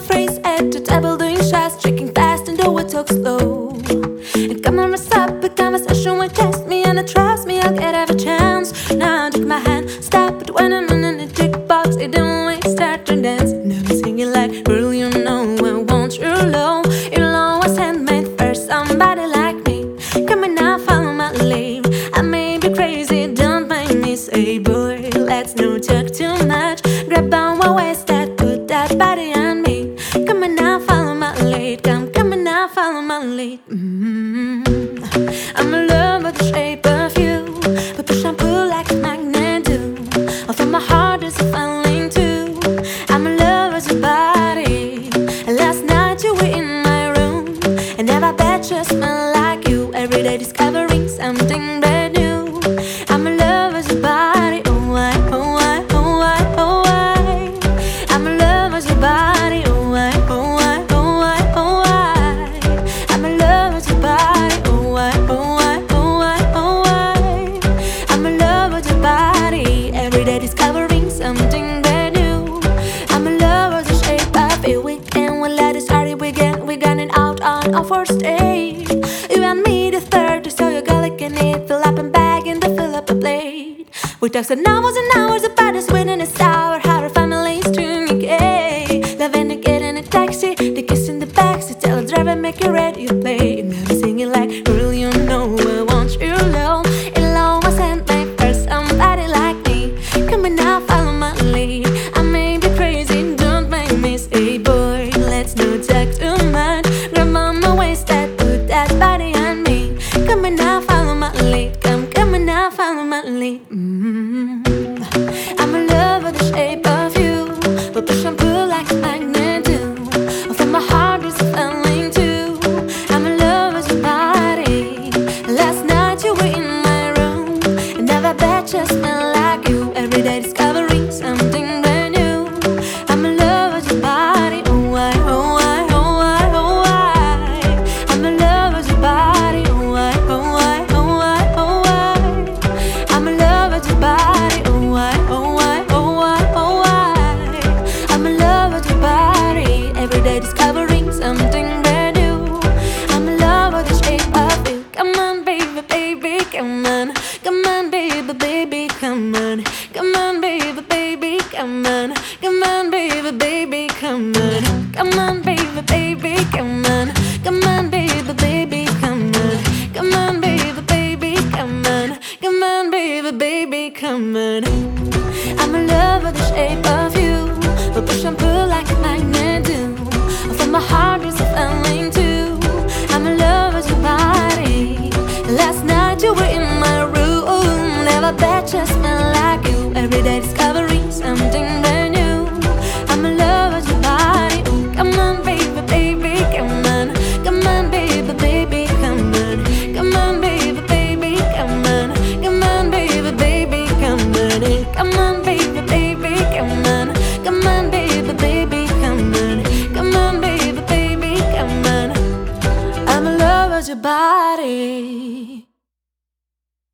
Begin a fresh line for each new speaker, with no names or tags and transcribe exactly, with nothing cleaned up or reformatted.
phrase at the table doing shots, checking fast and do it talk slow. And come on, mess up, a conversation will test me, and trust me, I'll get every chance. Now take my hand, stop it when I'm in a jukebox. It don't wait, start to dance. Now I'm singing like, girl, you know I want you low. You'll always handmade for somebody like me. Come on now, follow my lead. I may be crazy, don't mind me. Say, boy, let's not talk too much. Grab on my waist, that put that body on me. Come on now, follow my lead. Come, come on now, follow my lead. Mm-hmm. I'm in love with the shape of you, but push and pull like a magnet do. Although my heart is falling too. I'm in love with your body. And last night you were in my room, and now I bet you smell like you. Every day discovering something brand new. I'm in love with your body. Oh why, oh why, oh why, oh why. I'm in love with your body. Oh why, oh why, oh why, oh why. I'm in love with your body. Oh why, oh why, oh why, oh why. I'm in love with your body. Every day discovering something brand new. I'm in love with the shape of it. Weekend when let it start, we get we got it out on our first date. You and me the third, so you got like an it. Fill up and bag and to fill up a plate. We talk for hours and hours about the sweet and the sour. How our families to gay. Loving to get in a taxi, the kiss in the backseat. Tell the driver make it ready to play. And I'm singing like, girl, you know I want you low. It'll always end my first somebody like me. Come on now, follow my lead. I may be crazy, don't make me say, boy, let's not talk too much. Grab on my waist, that put that body on me. Come on now, follow my lead. Come, come on now, follow my lead. Mm-hmm. I'm in love with the shape of you, but push and pull like a magnet do. Although my heart is falling too. I'm in love with your body. Last night you were in my room, and now I bet you smell like you. Every day discovering something brand new. I'm in love with your body. Oh why, oh why, oh why, oh why. I'm in love with your body. Oh why, oh why, oh why, oh why. I'm in love with your body. Oh why, oh why, oh why, oh why. I'm in love with your body. Every day discovering something brand new. I'm in love with the shape of you. Come on, baby, baby, come on. Come on, baby, baby, come on. Come on, baby, baby, come on. Come on, baby, baby, come on. Come on, baby, baby, come on. Come on, baby, baby, come on. Come on, baby, baby, come on. Come on, baby, baby, come on. I'm in love with the shape of you, but push and pull like a magnet do. Although my heart is falling too. I'm in love with your body. Last night you were in my room, never bet you smell like you. Every day